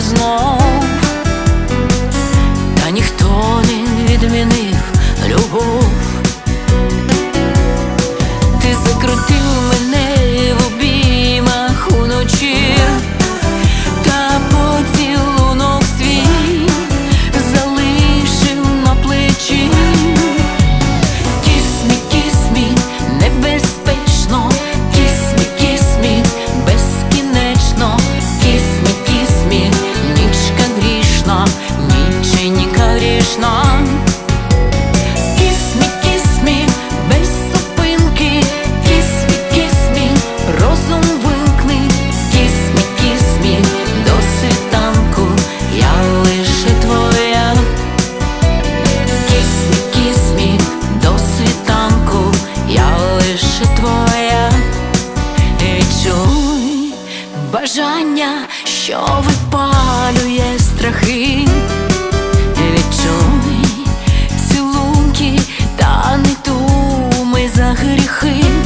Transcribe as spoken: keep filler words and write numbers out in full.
знов, та ніхто не відмінив любов. Ти закрутив мене в обіймах уночі, та поцілунок свій залишив на плечі. Kiss me, kiss me, небезпечно, kiss me, kiss me, безкінечно. Kiss me, kiss me, нічка грішна, ніченька грішна. Kiss me, kiss me, без зупинки, kiss me, kiss me, розум вимкни. Kiss me, kiss me, до світанку, я лише твоя. Kiss me, kiss me, до світанку, я лише твоя. Відчуй бажання, що випалює страхи. Відчуй цілунки та не думи за гріхи.